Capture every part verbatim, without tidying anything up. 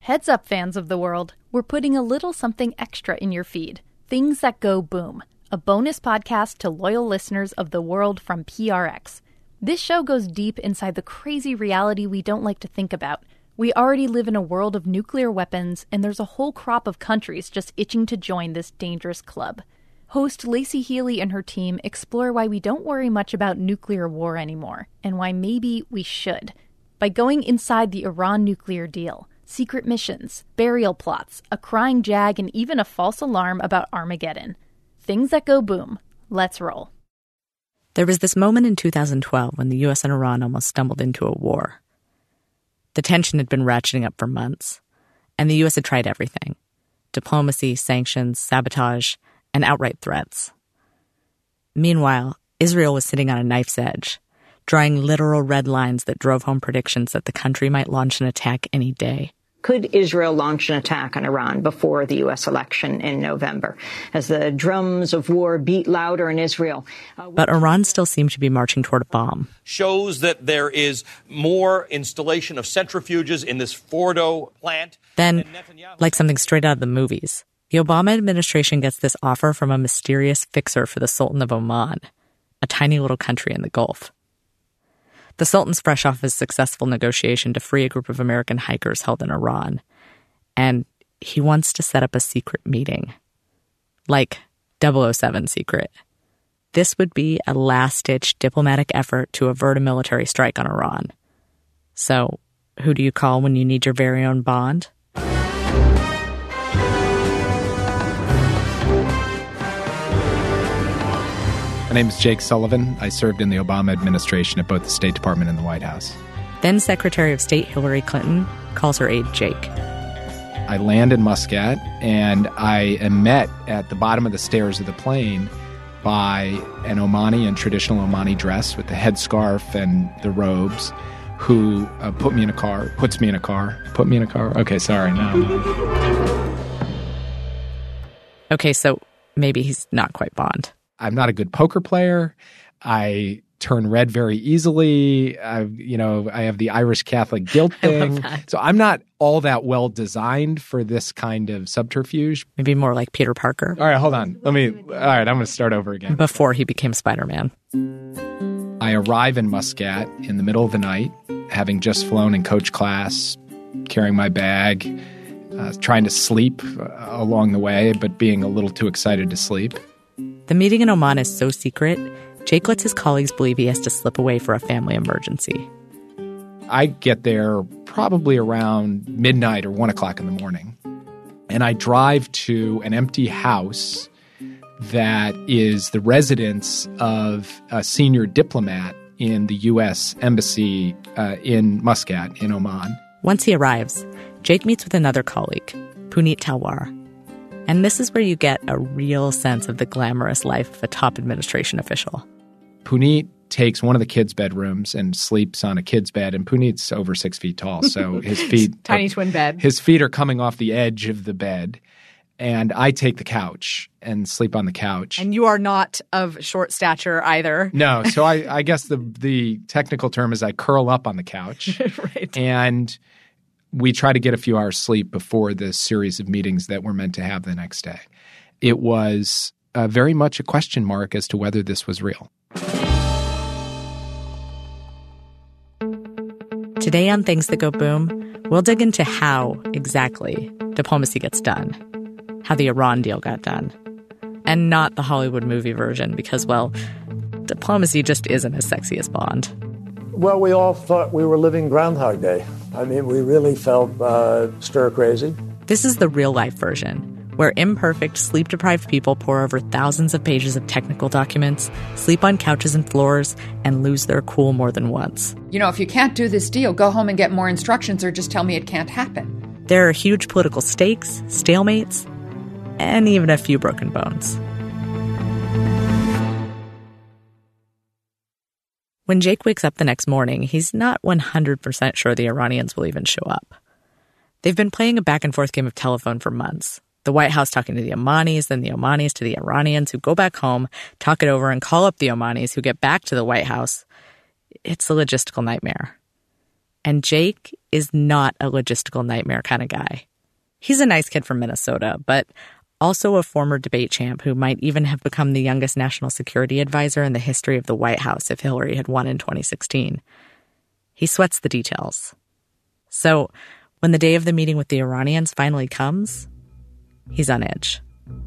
Heads up, fans of the world. We're putting a little something extra in your feed. Things That Go Boom, a bonus podcast to loyal listeners of The World from P R X. This show goes deep inside the crazy reality we don't like to think about. We already live in a world of nuclear weapons, and there's a whole crop of countries just itching to join this dangerous club. Host Lacey Healy and her team explore why we don't worry much about nuclear war anymore, and why maybe we should. By going inside the Iran nuclear deal, secret missions, burial plots, a crying jag, and even a false alarm about Armageddon. Things That Go Boom. Let's roll. There was this moment in two thousand twelve when the U S and Iran almost stumbled into a war. The tension had been ratcheting up for months, and the U S had tried everything: diplomacy, sanctions, sabotage, and outright threats. Meanwhile, Israel was sitting on a knife's edge, drawing literal red lines that drove home predictions that the country might launch an attack any day. Could Israel launch an attack on Iran before the U S election in November, as the drums of war beat louder in Israel? Uh, but Iran still seemed to be marching toward a bomb. Shows that there is more installation of centrifuges in this Fordo plant. Then, like something straight out of the movies, the Obama administration gets this offer from a mysterious fixer for the Sultan of Oman, a tiny little country in the Gulf. The Sultan's fresh off his successful negotiation to free a group of American hikers held in Iran, and he wants to set up a secret meeting. Like double oh seven secret. This would be a last-ditch diplomatic effort to avert a military strike on Iran. So, who do you call when you need your very own Bond? My name is Jake Sullivan. I served in the Obama administration at both the State Department and the White House. Then Secretary of State Hillary Clinton calls her aide Jake. I land in Muscat, and I am met at the bottom of the stairs of the plane by an Omani in traditional Omani dress with the headscarf and the robes, who uh, put me in a car, puts me in a car, put me in a car. Okay, sorry, no. Okay, so maybe he's not quite Bond. I'm not a good poker player. I turn red very easily. I, you know, I have the Irish Catholic guilt thing. So I'm not all that well designed for this kind of subterfuge. Maybe more like Peter Parker. All right, hold on. Let me, all right, I'm going to start over again. Before he became Spider-Man. I arrive in Muscat in the middle of the night, having just flown in coach class, carrying my bag, uh, trying to sleep uh, along the way, but being a little too excited to sleep. The meeting in Oman is so secret, Jake lets his colleagues believe he has to slip away for a family emergency. I get there probably around midnight or one o'clock in the morning, and I drive to an empty house that is the residence of a senior diplomat in the U S Embassy uh, in Muscat, in Oman. Once he arrives, Jake meets with another colleague, Puneet Talwar. And this is where you get a real sense of the glamorous life of a top administration official. Puneet takes one of the kids' bedrooms and sleeps on a kid's bed, and Puneet's over six feet tall, so his feet... Tiny twin bed. His feet are coming off the edge of the bed, and I take the couch and sleep on the couch. And you are not of short stature either. No, so I, I guess the the technical term is I curl up on the couch. Right. And we try to get a few hours sleep before the series of meetings that we're meant to have the next day. It was uh, very much a question mark as to whether this was real. Today on Things That Go Boom, we'll dig into how, exactly, diplomacy gets done, how the Iran deal got done, and not the Hollywood movie version because, well, diplomacy just isn't as sexy as Bond. Well, we all thought we were living Groundhog Day. I mean, we really felt uh, stir-crazy. This is the real-life version, where imperfect, sleep-deprived people pore over thousands of pages of technical documents, sleep on couches and floors, and lose their cool more than once. You know, if you can't do this deal, go home and get more instructions or just tell me it can't happen. There are huge political stakes, stalemates, and even a few broken bones. When Jake wakes up the next morning, he's not one hundred percent sure the Iranians will even show up. They've been playing a back-and-forth game of telephone for months. The White House talking to the Omanis, then the Omanis to the Iranians who go back home, talk it over, and call up the Omanis who get back to the White House. It's a logistical nightmare. And Jake is not a logistical nightmare kind of guy. He's a nice kid from Minnesota, but also a former debate champ who might even have become the youngest national security advisor in the history of the White House if Hillary had won in twenty sixteen. He sweats the details. So when the day of the meeting with the Iranians finally comes, he's on edge.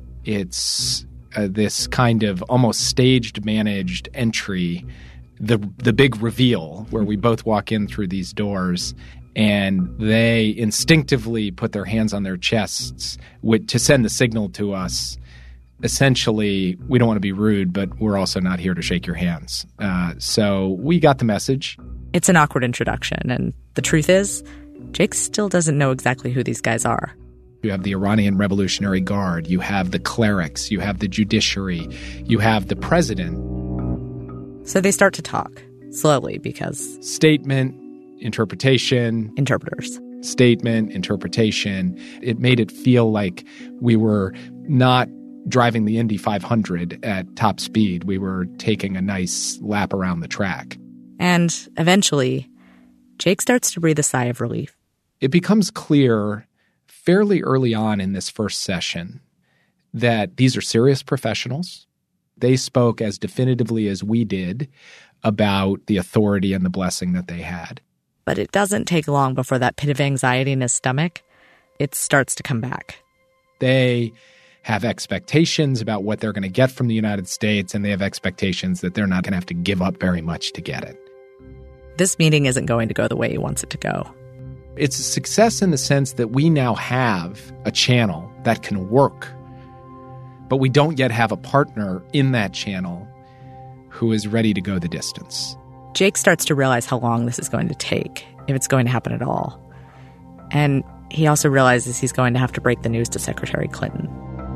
It's uh, this kind of almost staged, managed entry, the the big reveal where we both walk in through these doors and they instinctively put their hands on their chests with, to send the signal to us. Essentially, we don't want to be rude, but we're also not here to shake your hands. Uh, so we got the message. It's an awkward introduction, and the truth is, Jake still doesn't know exactly who these guys are. You have the Iranian Revolutionary Guard, you have the clerics, you have the judiciary, you have the president. So they start to talk, slowly, because... Statement, interpretation. Interpreters. Statement, interpretation. It made it feel like we were not driving the Indy five hundred at top speed. We were taking a nice lap around the track. And eventually, Jake starts to breathe a sigh of relief. It becomes clear fairly early on in this first session that these are serious professionals. They spoke as definitively as we did about the authority and the blessing that they had. But it doesn't take long before that pit of anxiety in his stomach, it starts to come back. They have expectations about what they're going to get from the United States, and they have expectations that they're not going to have to give up very much to get it. This meeting isn't going to go the way he wants it to go. It's a success in the sense that we now have a channel that can work, but we don't yet have a partner in that channel who is ready to go the distance. Jake starts to realize how long this is going to take, if it's going to happen at all. And he also realizes he's going to have to break the news to Secretary Clinton.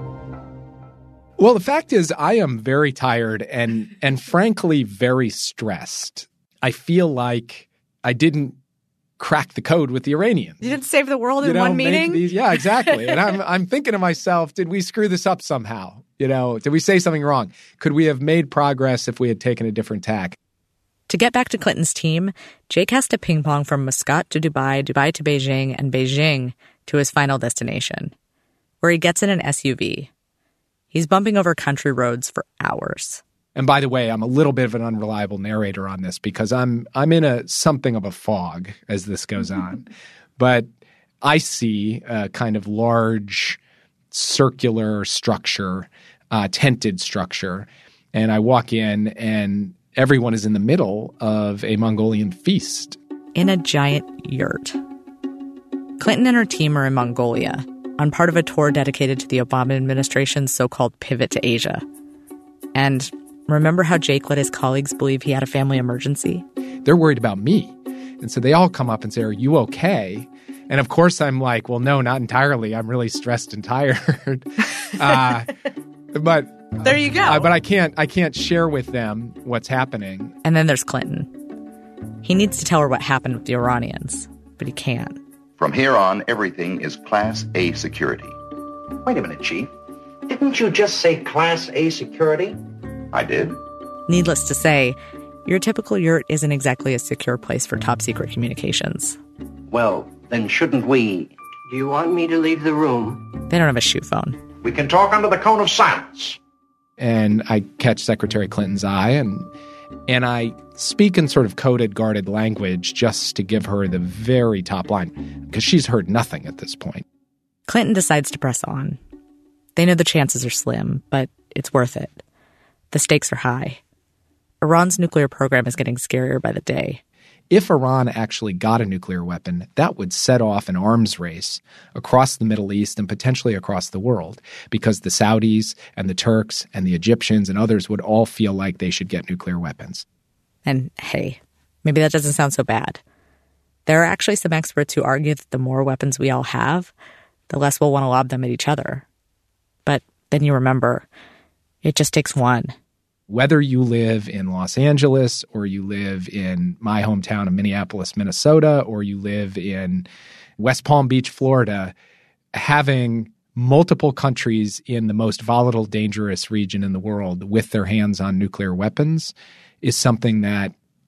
Well, the fact is, I am very tired and, and frankly, very stressed. I feel like I didn't crack the code with the Iranians. You didn't save the world you in know, one meeting? These, yeah, exactly. And I'm I'm thinking to myself, did we screw this up somehow? You know, did we say something wrong? Could we have made progress if we had taken a different tack? To get back to Clinton's team, Jake has to ping pong from Muscat to Dubai, Dubai to Beijing, and Beijing to his final destination, where he gets in an S U V. He's bumping over country roads for hours. And by the way, I'm a little bit of an unreliable narrator on this because I'm I'm in a something of a fog as this goes on. But I see a kind of large circular structure, uh, tented structure, and I walk in and everyone is in the middle of a Mongolian feast. In a giant yurt. Clinton and her team are in Mongolia on part of a tour dedicated to the Obama administration's so-called pivot to Asia. And remember how Jake let his colleagues believe he had a family emergency? They're worried about me. And so they all come up and say, "Are you okay?" And of course I'm like, well, no, not entirely. I'm really stressed and tired. uh, but there you go. Uh, but I can't I can't share with them what's happening. And then there's Clinton. He needs to tell her what happened with the Iranians, but he can't. From here on, everything is Class A security. Wait a minute, Chief. Didn't you just say Class A security? I did. Needless to say, your typical yurt isn't exactly a secure place for top-secret communications. Well, then shouldn't we... Do you want me to leave the room? They don't have a shoe phone. We can talk under the cone of silence. And I catch Secretary Clinton's eye, and and I speak in sort of coded, guarded language just to give her the very top line, because she's heard nothing at this point. Clinton decides to press on. They know the chances are slim, but it's worth it. The stakes are high. Iran's nuclear program is getting scarier by the day. If Iran actually got a nuclear weapon, that would set off an arms race across the Middle East and potentially across the world, because the Saudis and the Turks and the Egyptians and others would all feel like they should get nuclear weapons. And hey, maybe that doesn't sound so bad. There are actually some experts who argue that the more weapons we all have, the less we'll want to lob them at each other. But then you remember, it just takes one. Whether you live in Los Angeles or you live in my hometown of Minneapolis, Minnesota, or you live in West Palm Beach, Florida, having multiple countries in the most volatile, dangerous region in the world with their hands on nuclear weapons is something that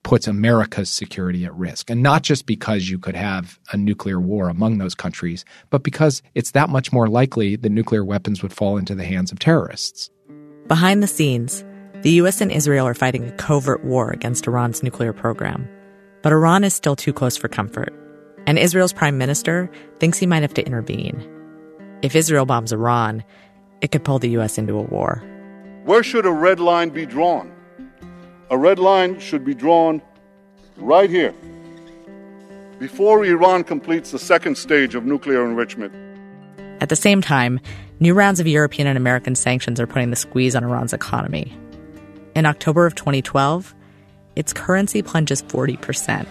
puts America's security at risk. And not just because you could have a nuclear war among those countries, but because it's that much more likely that nuclear weapons would fall into the hands of terrorists. Behind the scenes, the U S and Israel are fighting a covert war against Iran's nuclear program. But Iran is still too close for comfort. And Israel's prime minister thinks he might have to intervene. If Israel bombs Iran, it could pull the U S into a war. Where should a red line be drawn? A red line should be drawn right here, before Iran completes the second stage of nuclear enrichment. At the same time, new rounds of European and American sanctions are putting the squeeze on Iran's economy. In October of twenty twelve, its currency plunges forty percent.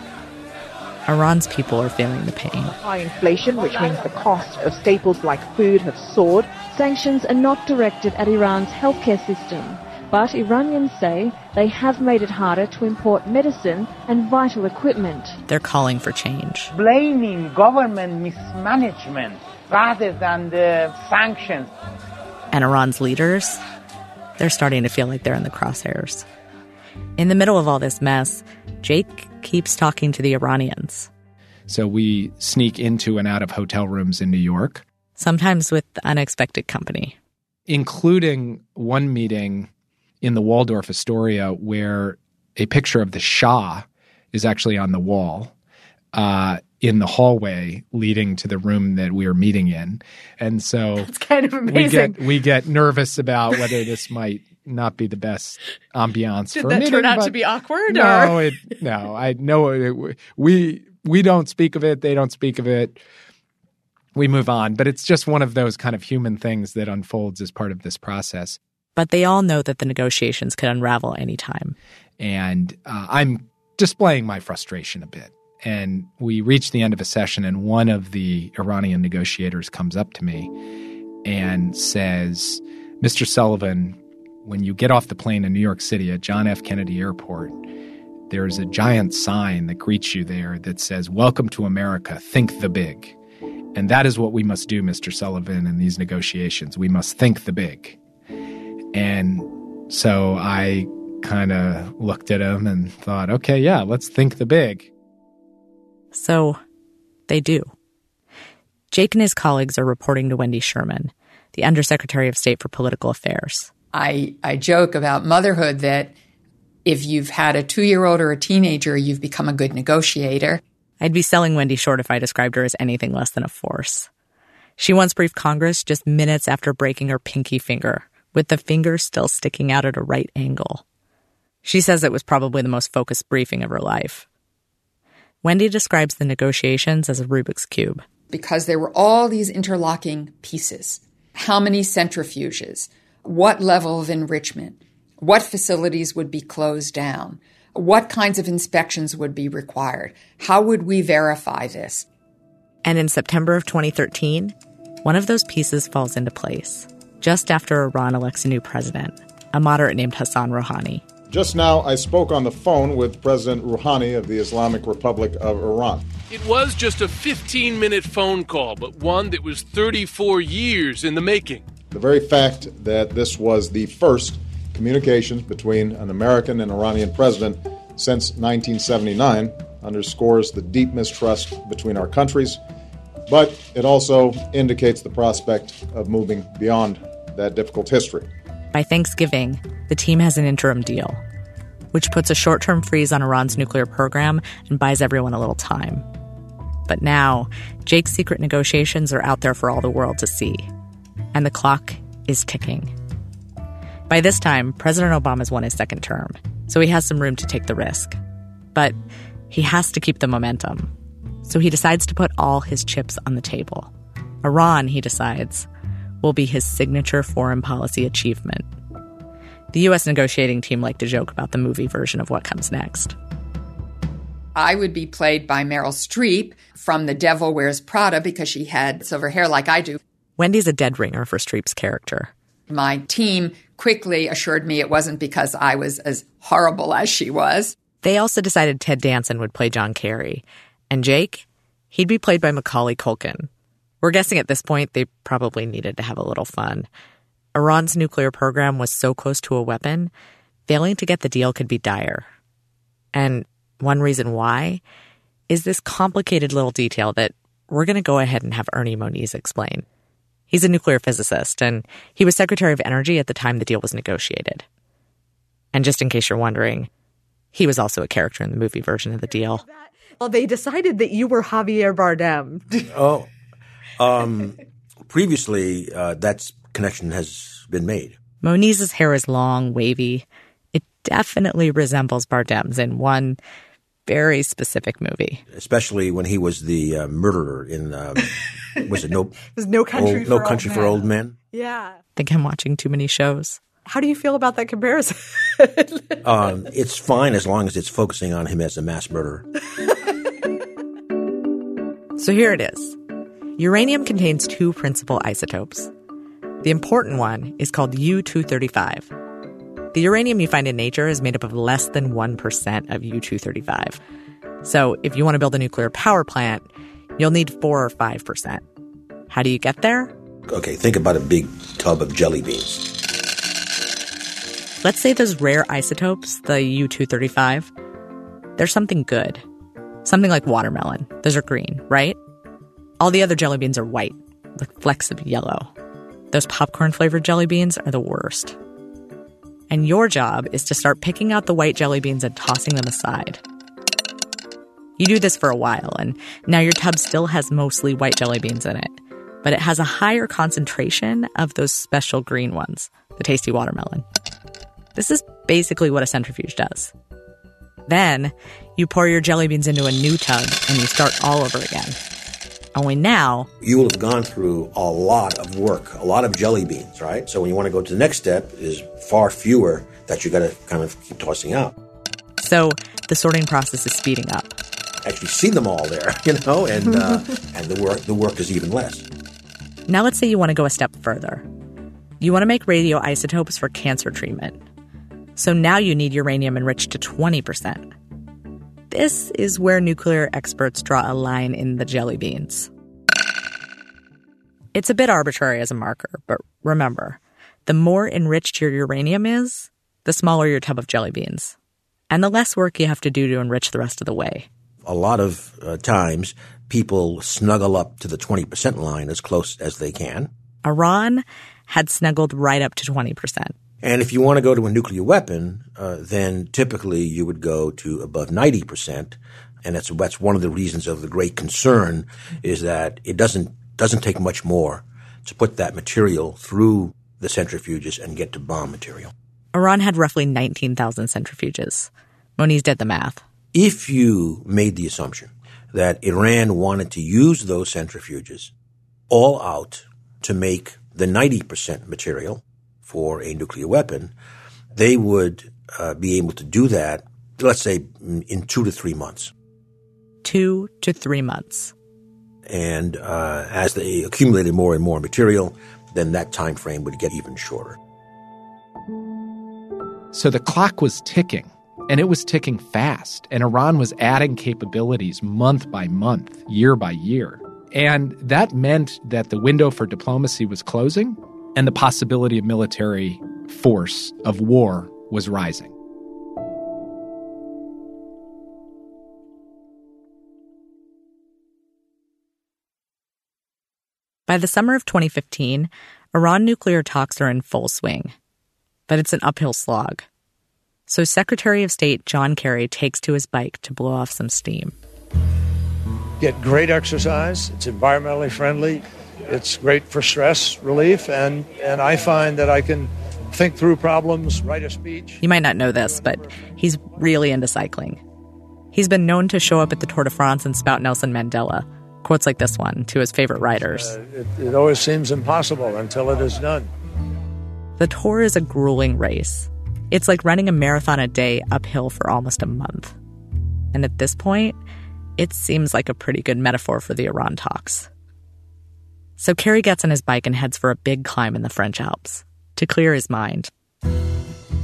Iran's people are feeling the pain. High inflation, which means the cost of staples like food have soared. Sanctions are not directed at Iran's healthcare system, but Iranians say they have made it harder to import medicine and vital equipment. They're calling for change. Blaming government mismanagement rather than the sanctions. And Iran's leaders, they're starting to feel like they're in the crosshairs. In the middle of all this mess, Jake keeps talking to the Iranians. So we sneak into and out of hotel rooms in New York. Sometimes with unexpected company. Including one meeting in the Waldorf Astoria where a picture of the Shah is actually on the wall uh, in the hallway leading to the room that we are meeting in. And so it's kind of amazing. We get, we get nervous about whether this might not be the best ambiance Did for that a meeting. turn out but to be awkward? No, or? it, no. I know it, we we don't speak of it. They don't speak of it. We move on. But it's just one of those kind of human things that unfolds as part of this process. But they all know that the negotiations could unravel anytime. And uh, I'm displaying my frustration a bit. And we reach the end of a session, and one of the Iranian negotiators comes up to me and says, Mister Sullivan, when you get off the plane in New York City at John F. Kennedy Airport, there's a giant sign that greets you there that says, "Welcome to America, think the big." And that is what we must do, Mister Sullivan, in these negotiations. We must think the big. And so I kind of looked at him and thought, okay, yeah, let's think the big. So they do. Jake and his colleagues are reporting to Wendy Sherman, the Undersecretary of State for Political Affairs. I, I joke about motherhood that if you've had a two-year-old or a teenager, you've become a good negotiator. I'd be selling Wendy short if I described her as anything less than a force. She once briefed Congress just minutes after breaking her pinky finger, with the finger still sticking out at a right angle. She says it was probably the most focused briefing of her life. Wendy describes the negotiations as a Rubik's Cube. Because there were all these interlocking pieces. How many centrifuges? What level of enrichment? What facilities would be closed down? What kinds of inspections would be required? How would we verify this? And in September of twenty thirteen, one of those pieces falls into place, just after Iran elects a new president, a moderate named Hassan Rouhani. Just now, I spoke on the phone with President Rouhani of the Islamic Republic of Iran. It was just a fifteen-minute phone call, but one that was thirty-four years in the making. The very fact that this was the first communications between an American and Iranian president since nineteen seventy-nine underscores the deep mistrust between our countries, but it also indicates the prospect of moving beyond that difficult history. By Thanksgiving, the team has an interim deal, which puts a short-term freeze on Iran's nuclear program and buys everyone a little time. But now, Jake's secret negotiations are out there for all the world to see, and the clock is ticking. By this time, President Obama's won his second term, so he has some room to take the risk. But he has to keep the momentum, so he decides to put all his chips on the table. Iran, he decides, will be his signature foreign policy achievement. The U S negotiating team like to joke about the movie version of what comes next. I would be played by Meryl Streep from The Devil Wears Prada because she had silver hair like I do. Wendy's a dead ringer for Streep's character. My team quickly assured me it wasn't because I was as horrible as she was. They also decided Ted Danson would play John Kerry. And Jake, he'd be played by Macaulay Culkin. We're guessing at this point they probably needed to have a little fun. Iran's nuclear program was so close to a weapon, failing to get the deal could be dire. And one reason why is this complicated little detail that we're going to go ahead and have Ernie Moniz explain. He's a nuclear physicist, and he was Secretary of Energy at the time the deal was negotiated. And just in case you're wondering, he was also a character in the movie version of the deal. Well, they decided that you were Javier Bardem. oh, um, previously, uh, that connection has been made. Moniz's hair is long, wavy. It definitely resembles Bardem's in one very specific movie. Especially when he was the uh, murderer in, um, was it No, it was No Country, old, for, no old country men. for Old Men? Yeah. Think I'm watching too many shows. How do you feel about that comparison? um, it's fine as long as it's focusing on him as a mass murderer. So here it is. Uranium contains two principal isotopes. The important one is called U two thirty-five. The uranium you find in nature is made up of less than one percent of U two thirty-five. So if you want to build a nuclear power plant, you'll need four or five percent. How do you get there? Okay, think about a big tub of jelly beans. Let's say those rare isotopes, the U two thirty-five, they're something good. Something like watermelon. Those are green, right? All the other jelly beans are white, with flecks of yellow. Those popcorn-flavored jelly beans are the worst. And your job is to start picking out the white jelly beans and tossing them aside. You do this for a while, and now your tub still has mostly white jelly beans in it, but it has a higher concentration of those special green ones, the tasty watermelon. This is basically what a centrifuge does. Then, you pour your jelly beans into a new tub, and you start all over again. Only now, you will have gone through a lot of work, a lot of jelly beans, right? So when you want to go to the next step, is far fewer that you got to kind of keep tossing out. So the sorting process is speeding up. Actually see them all there, you know, and uh, and the work the work is even less. Now let's say you want to go a step further. You want to make radioisotopes for cancer treatment. So now you need uranium enriched to twenty percent. This is where nuclear experts draw a line in the jelly beans. It's a bit arbitrary as a marker, but remember, the more enriched your uranium is, the smaller your tub of jelly beans, and the less work you have to do to enrich the rest of the way. A lot of uh, times, people snuggle up to the twenty percent line as close as they can. Iran had snuggled right up to twenty percent. And if you want to go to a nuclear weapon, uh, then typically you would go to above ninety percent. And that's that's one of the reasons of the great concern is that it doesn't doesn't take much more to put that material through the centrifuges and get to bomb material. Iran had roughly nineteen thousand centrifuges. Moniz did the math. If you made the assumption that Iran wanted to use those centrifuges all out to make the ninety percent material for a nuclear weapon, they would uh, be able to do that, let's say, in two to three months. Two to three months. And uh, as they accumulated more and more material, then that time frame would get even shorter. So the clock was ticking, and it was ticking fast, and Iran was adding capabilities month by month, year by year. And that meant that the window for diplomacy was closing, and the possibility of military force, of war, was rising. By the summer of twenty fifteen, Iran nuclear talks are in full swing. But it's an uphill slog. So Secretary of State John Kerry takes to his bike to blow off some steam. Get great exercise. It's environmentally friendly. It's great for stress relief, and, and I find that I can think through problems, write a speech. You might not know this, but he's really into cycling. He's been known to show up at the Tour de France and spout Nelson Mandela, quotes like this one, to his favorite riders. Uh, it, it always seems impossible until it is done. The Tour is a grueling race. It's like running a marathon a day uphill for almost a month. And at this point, it seems like a pretty good metaphor for the Iran talks. So Kerry gets on his bike and heads for a big climb in the French Alps to clear his mind.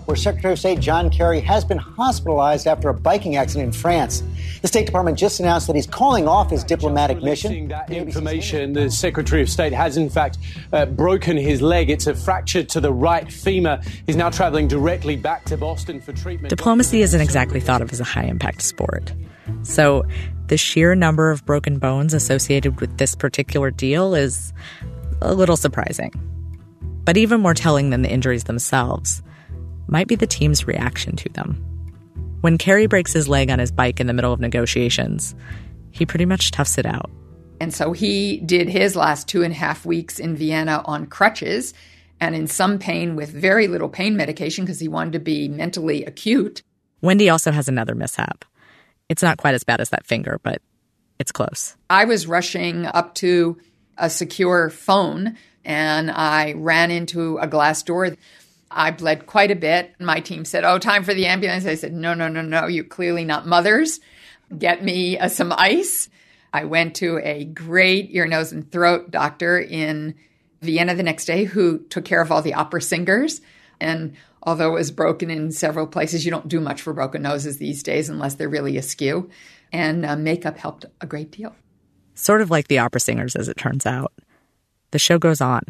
where Secretary of State John Kerry has been hospitalized after a biking accident in France. The State Department just announced that he's calling off his diplomatic mission. That information, the Secretary of State has in fact uh, broken his leg. It's a fracture to the right femur. He's now traveling directly back to Boston for treatment. Diplomacy isn't exactly thought of as a high-impact sport. So the sheer number of broken bones associated with this particular deal is a little surprising. But even more telling than the injuries themselves might be the team's reaction to them. When Kerry breaks his leg on his bike in the middle of negotiations, he pretty much toughs it out. And so he did his last two and a half weeks in Vienna on crutches and in some pain with very little pain medication because he wanted to be mentally acute. Wendy also has another mishap. It's not quite as bad as that finger, but it's close. I was rushing up to a secure phone, and I ran into a glass door. I bled quite a bit. My team said, oh, time for the ambulance. I said, no, no, no, no, you're clearly not mothers. Get me uh, some ice. I went to a great ear, nose, and throat doctor in Vienna the next day who took care of all the opera singers. And although it was broken in several places, you don't do much for broken noses these days unless they're really askew. And uh, makeup helped a great deal. Sort of like the opera singers, as it turns out. The show goes on.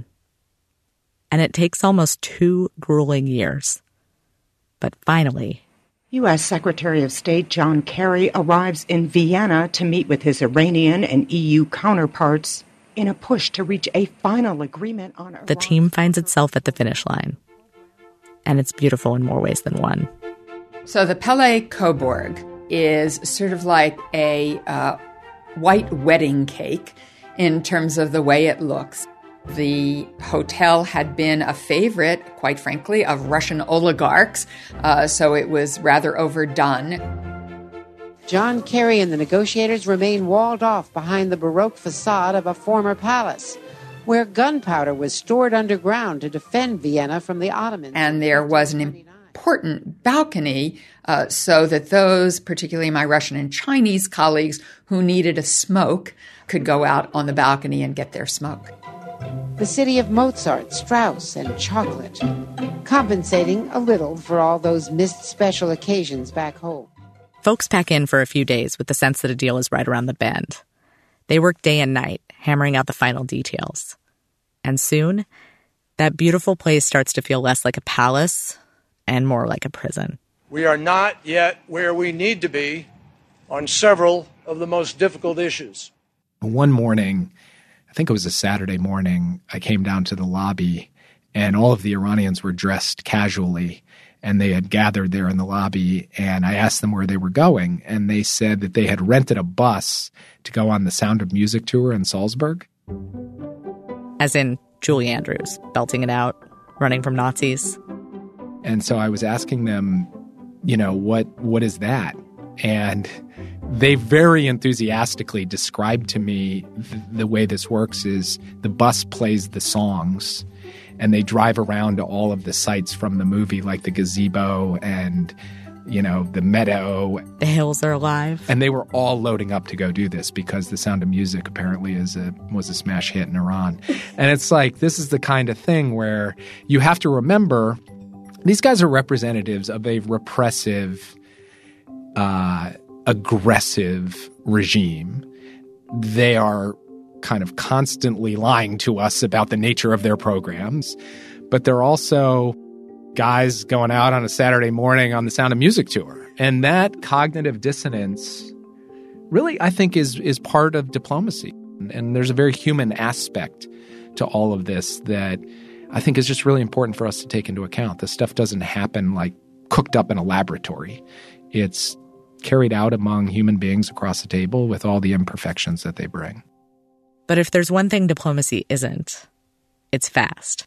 And it takes almost two grueling years. But finally, U S Secretary of State John Kerry arrives in Vienna to meet with his Iranian and E U counterparts in a push to reach a final agreement on Iran. The team finds itself at the finish line. And it's beautiful in more ways than one. So the Palais Coburg is sort of like a uh, white wedding cake in terms of the way it looks. The hotel had been a favorite, quite frankly, of Russian oligarchs, uh, so it was rather overdone. John Kerry and the negotiators remain walled off behind the Baroque facade of a former palace, where gunpowder was stored underground to defend Vienna from the Ottomans. And there was an important balcony uh, so that those, particularly my Russian and Chinese colleagues who needed a smoke, could go out on the balcony and get their smoke. The city of Mozart, Strauss, and chocolate, compensating a little for all those missed special occasions back home. Folks pack in for a few days with the sense that a deal is right around the bend. They work day and night, hammering out the final details. And soon, that beautiful place starts to feel less like a palace and more like a prison. We are not yet where we need to be on several of the most difficult issues. One morning, I think it was a Saturday morning, I came down to the lobby and all of the Iranians were dressed casually and they had gathered there in the lobby, and I asked them where they were going, and they said that they had rented a bus to go on the Sound of Music tour in Salzburg. As in Julie Andrews, belting it out, running from Nazis. And so I was asking them, you know, what what is that? And they very enthusiastically described to me th- the way this works is the bus plays the songs and they drive around to all of the sites from the movie, like the gazebo and, you know, the meadow. The hills are alive. And they were all loading up to go do this because The Sound of Music apparently is a was a smash hit in Iran. And it's like, this is the kind of thing where you have to remember these guys are representatives of a repressive, uh, aggressive regime. They are kind of constantly lying to us about the nature of their programs, but they're also guys going out on a Saturday morning on the Sound of Music tour. And that cognitive dissonance really, I think, is is part of diplomacy. And there's a very human aspect to all of this that I think is just really important for us to take into account. This stuff doesn't happen like cooked up in a laboratory. It's carried out among human beings across the table with all the imperfections that they bring. But if there's one thing diplomacy isn't, it's fast.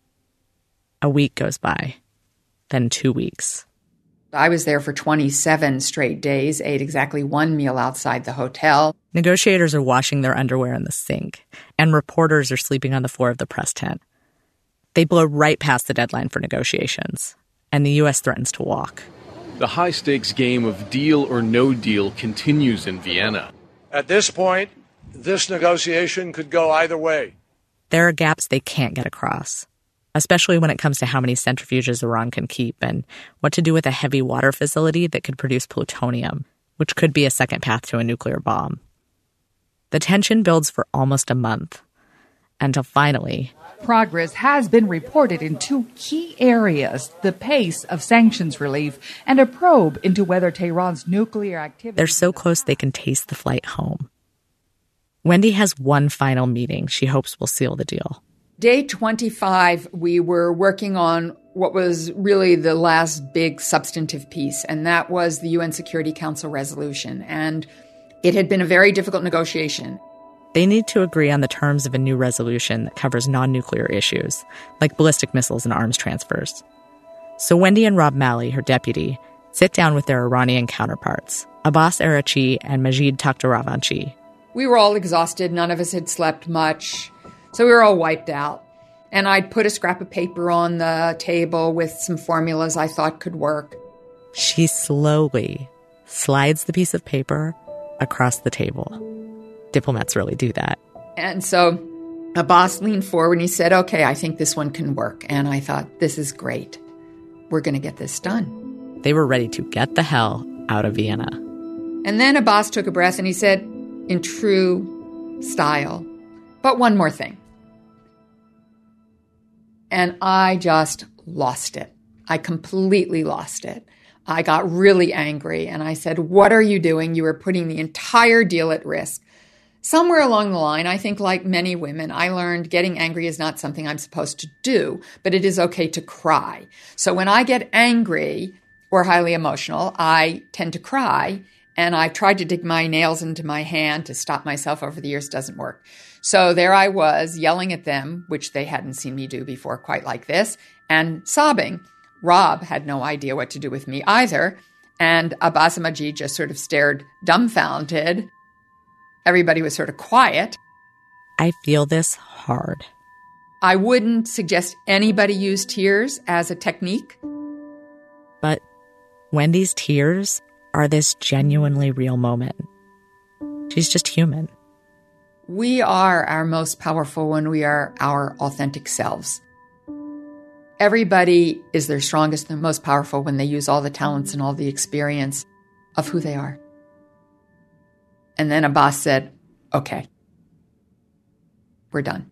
A week goes by, then two weeks. I was there for twenty-seven straight days, ate exactly one meal outside the hotel. Negotiators are washing their underwear in the sink, and reporters are sleeping on the floor of the press tent. They blow right past the deadline for negotiations, and the U S threatens to walk. The high-stakes game of deal or no deal continues in Vienna. At this point, this negotiation could go either way. There are gaps they can't get across. especially when it comes to how many centrifuges Iran can keep and what to do with a heavy water facility that could produce plutonium, which could be a second path to a nuclear bomb. The tension builds for almost a month, until finally, progress has been reported in two key areas, the pace of sanctions relief and a probe into whether Tehran's nuclear activity... They're so close they can taste the flight home. Wendy has one final meeting she hopes will seal the deal. Day twenty-five, we were working on what was really the last big substantive piece, and that was the U N Security Council resolution. And it had been a very difficult negotiation. They need to agree on the terms of a new resolution that covers non-nuclear issues, like ballistic missiles and arms transfers. So Wendy and Rob Malley, her deputy, sit down with their Iranian counterparts, Abbas Araghchi and Majid Takhtravanchi. We were all exhausted. None of us had slept much. So we were all wiped out. And I'd put a scrap of paper on the table with some formulas I thought could work. She slowly slides the piece of paper across the table. Diplomats really do that. And so Abbas leaned forward and he said, okay, I think this one can work. And I thought, this is great. We're going to get this done. They were ready to get the hell out of Vienna. And then Abbas took a breath and he said, in true style, but one more thing. And I just lost it. I completely lost it. I got really angry and I said, what are you doing? You are putting the entire deal at risk. Somewhere along the line, I think like many women, I learned getting angry is not something I'm supposed to do, but it is okay to cry. So when I get angry or highly emotional, I tend to cry, and I've tried to dig my nails into my hand to stop myself over the years. Doesn't work. So there I was yelling at them, which they hadn't seen me do before quite like this, and sobbing. Rob had no idea what to do with me either, and Abbas and Majid just sort of stared dumbfounded. Everybody was sort of quiet. I feel this hard. I wouldn't suggest anybody use tears as a technique. But Wendy's tears are this genuinely real moment. She's just human. We are our most powerful when we are our authentic selves. Everybody is their strongest and most powerful when they use all the talents and all the experience of who they are. And then Abbas said, okay, we're done.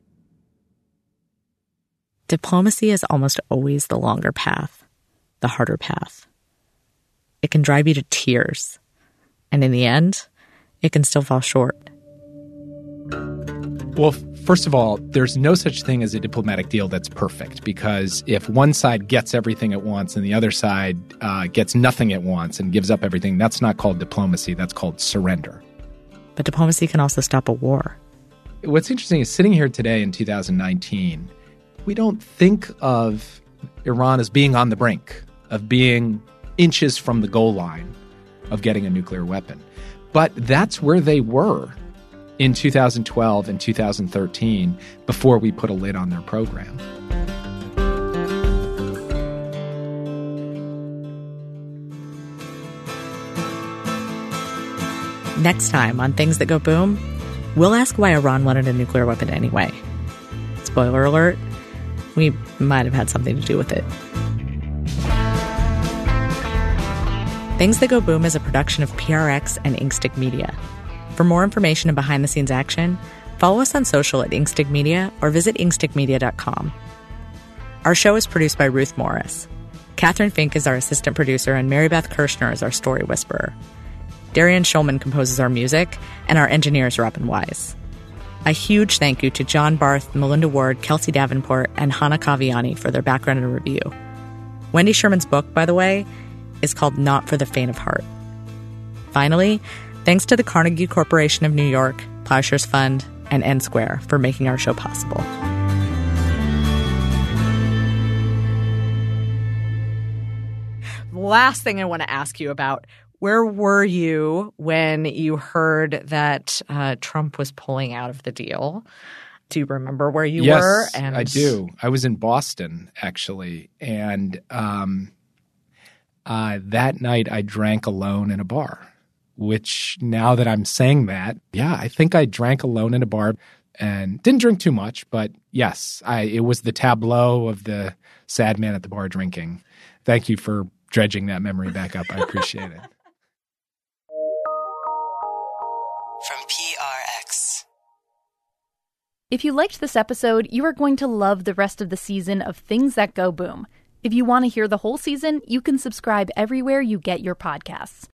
Diplomacy is almost always the longer path, the harder path. It can drive you to tears, and in the end, it can still fall short. Well, first of all, there's no such thing as a diplomatic deal that's perfect, because if one side gets everything it wants and the other side uh, gets nothing it wants and gives up everything, that's not called diplomacy, that's called surrender. But diplomacy can also stop a war. What's interesting is sitting here today in two thousand nineteen, we don't think of Iran as being on the brink, of being inches from the goal line of getting a nuclear weapon. But that's where they were in two thousand twelve and two thousand thirteen before we put a lid on their program. Next time on Things That Go Boom, we'll ask why Iran wanted a nuclear weapon anyway. Spoiler alert, we might have had something to do with it. Things That Go Boom is a production of P R X and Inkstick Media. For more information and behind-the-scenes action, follow us on social at Inkstick Media or visit inkstick media dot com. Our show is produced by Ruth Morris. Catherine Fink is our assistant producer, and Mary Beth Kirshner is our story whisperer. Darian Schulman composes our music, and our engineer is Robin Wise. A huge thank you to John Barth, Melinda Ward, Kelsey Davenport, and Hannah Kaviani for their background and review. Wendy Sherman's book, by the way, is called Not for the Faint of Heart. Finally, thanks to the Carnegie Corporation of New York, Plowshares Fund, and N Square for making our show possible. Last thing I want to ask you about, where were you when you heard that uh, Trump was pulling out of the deal? Do you remember where you yes, were? And I do. I was in Boston, actually. And um, uh, that night I drank alone in a bar, which now that I'm saying that, yeah, I think I drank alone in a bar. and didn't drink too much, but yes, I, it was the tableau of the sad man at the bar drinking. Thank you for dredging that memory back up. I appreciate it. From P R X. If you liked this episode, you are going to love the rest of the season of Things That Go Boom. If you want to hear the whole season, you can subscribe everywhere you get your podcasts.